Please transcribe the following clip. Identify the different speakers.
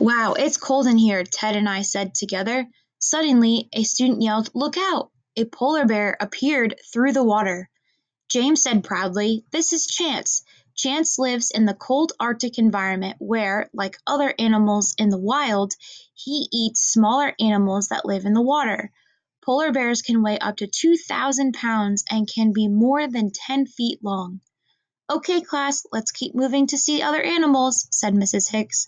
Speaker 1: Wow, it's cold in here, Ted and I said together. Suddenly, a student yelled, "Look out!" A polar bear appeared through the water. James said proudly, "This is Chance. Chance lives in the cold Arctic environment where, like other animals in the wild, he eats smaller animals that live in the water. Polar bears can weigh up to 2,000 pounds and can be more than 10 feet long." "Okay, class, let's keep moving to see other animals," said Mrs. Hicks.